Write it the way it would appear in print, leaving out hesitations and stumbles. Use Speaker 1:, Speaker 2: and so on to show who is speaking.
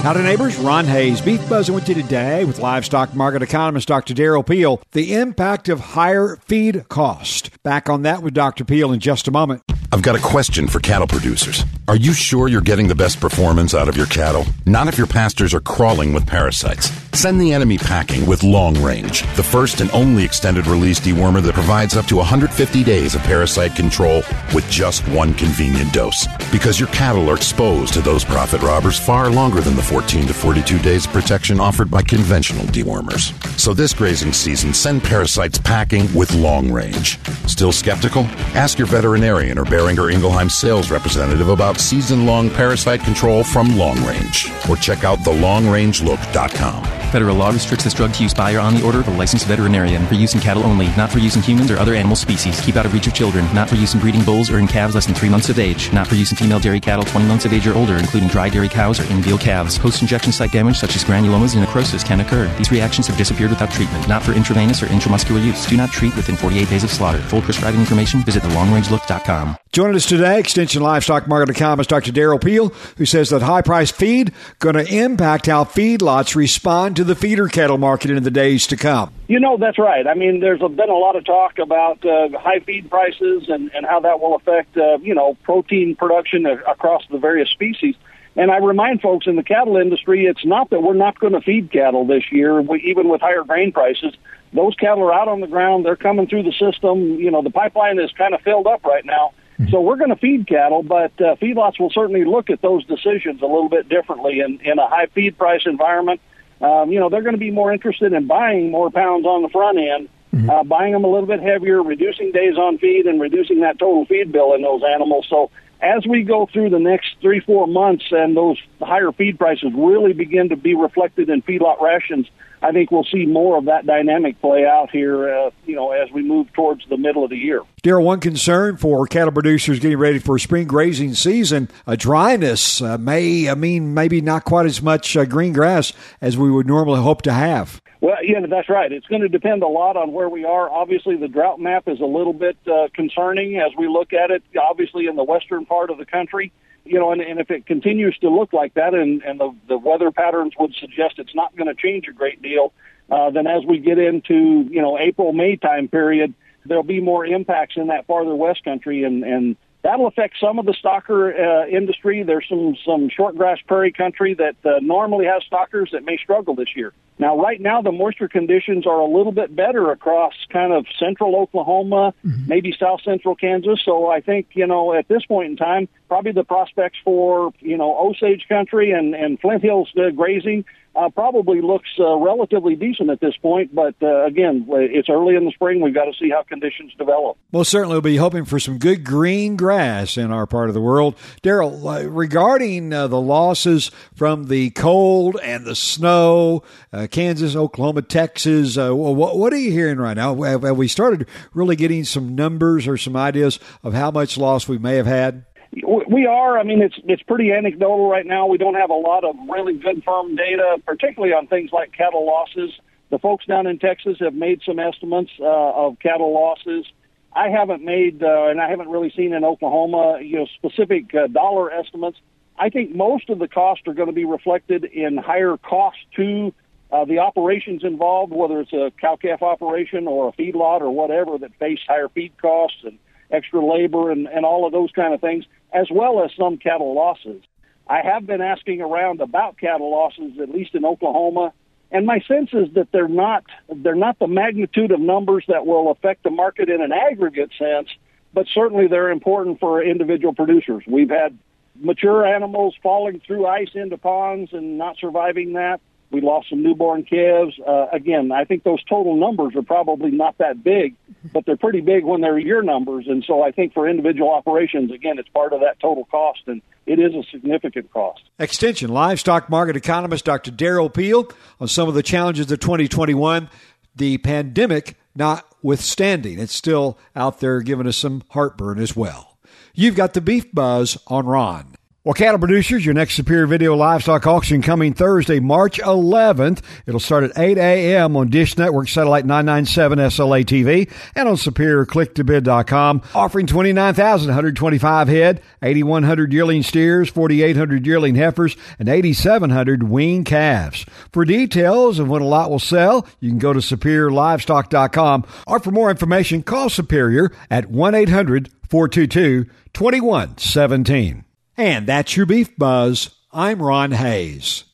Speaker 1: Howdy, neighbors. Ron Hayes, Beef Buzzing with you today with livestock market economist Dr. Darrell Peel. The impact of higher feed cost. Back on that with Dr. Peel in just a moment.
Speaker 2: I've got a question for cattle producers. Are you sure you're getting the best performance out of your cattle? Not if your pastures are crawling with parasites. Send the enemy packing with Long Range, the first and only extended release dewormer that provides up to 150 days of parasite control with just one convenient dose. Because your cattle are exposed to those profit robbers far longer than the 14 to 42 days of protection offered by conventional dewormers. So this grazing season, send parasites packing with Long Range. Still skeptical? Ask your veterinarian or Behringer Ingelheim sales representative about season-long parasite control from Long Range. Or check out thelongrangelook.com.
Speaker 3: Federal law restricts this drug to use by or on the order of a licensed veterinarian. For use in cattle only, not for use in humans or other animal species. Keep out of reach of children. Not for use in breeding bulls or in calves less than 3 months of age. Not for use in female dairy cattle 20 months of age or older, including dry dairy cows or in-veal calves. Post-injection site damage such as granulomas and necrosis can occur. These reactions have disappeared without treatment. Not for intravenous or intramuscular use. Do not treat within 48 days of slaughter. Full prescribing information, visit thelongrangelook.com.
Speaker 1: Joining us today, Extension Livestock Market economist Dr. Darrell Peel, who says that high-priced feed going to impact how feedlots respond to the feeder cattle market in the days to come.
Speaker 4: You know, that's right. I mean, there's been a lot of talk about high feed prices and how that will affect, protein production across the various species. And I remind folks in the cattle industry, it's not that we're not going to feed cattle this year, even with higher grain prices. Those cattle are out on the ground. They're coming through the system. You know, the pipeline is kind of filled up right now. So we're going to feed cattle, but feedlots will certainly look at those decisions a little bit differently in a high feed price environment. They're going to be more interested in buying more pounds on the front end, buying them a little bit heavier, reducing days on feed, and reducing that total feed bill in those animals. So as we go through the next 3-4 months and those higher feed prices really begin to be reflected in feedlot rations, I think we'll see more of that dynamic play out here, as we move towards the middle of the year.
Speaker 1: Darrell, one concern for cattle producers getting ready for spring grazing season, a dryness may mean maybe not quite as much green grass as we would normally hope to have.
Speaker 4: Well, yeah, that's right. It's going to depend a lot on where we are. Obviously, the drought map is a little bit concerning as we look at it, obviously in the western part of the country. And if it continues to look like that and the weather patterns would suggest it's not going to change a great deal, then as we get into, April, May time period, there'll be more impacts in that farther west country, and that'll affect some of the stocker industry. There's some shortgrass prairie country that normally has stockers that may struggle this year. Now, right now, the moisture conditions are a little bit better across kind of central Oklahoma, maybe south central Kansas. So I think, at this point in time, probably the prospects for, Osage country and Flint Hills grazing probably looks relatively decent at this point. But again, it's early in the spring. We've got to see how conditions develop.
Speaker 1: Most certainly we'll be hoping for some good green grass in our part of the world. Darrell, regarding the losses from the cold and the snow, Kansas, Oklahoma, Texas, what are you hearing right now? Have we started really getting some numbers or some ideas of how much loss we may have had?
Speaker 4: We are. I mean, it's pretty anecdotal right now. We don't have a lot of really good firm data, particularly on things like cattle losses. The folks down in Texas have made some estimates of cattle losses. I haven't made, and I haven't really seen in Oklahoma, specific dollar estimates. I think most of the costs are going to be reflected in higher costs to the operations involved, whether it's a cow-calf operation or a feedlot or whatever that face higher feed costs and extra labor and all of those kind of things, as well as some cattle losses. I have been asking around about cattle losses, at least in Oklahoma, and my sense is that they're not the magnitude of numbers that will affect the market in an aggregate sense, but certainly they're important for individual producers. We've had mature animals falling through ice into ponds and not surviving that. We lost some newborn calves. Again, I think those total numbers are probably not that big, but they're pretty big when they're your numbers. And so I think for individual operations, again, it's part of that total cost, and it is a significant cost.
Speaker 1: Extension Livestock Market economist Dr. Darrell Peel on some of the challenges of 2021, the pandemic notwithstanding. It's still out there giving us some heartburn as well. You've got the Beef Buzz on Ron. Well, cattle producers, your next Superior Video Livestock Auction coming Thursday, March 11th. It'll start at 8 a.m. on Dish Network Satellite 997 SLA TV and on SuperiorClickToBid.com, offering 29,125 head, 8,100 yearling steers, 4,800 yearling heifers, and 8,700 weaned calves. For details of when a lot will sell, you can go to SuperiorLivestock.com, or for more information, call Superior at 1-800-422-2117. And that's your Beef Buzz. I'm Ron Hayes.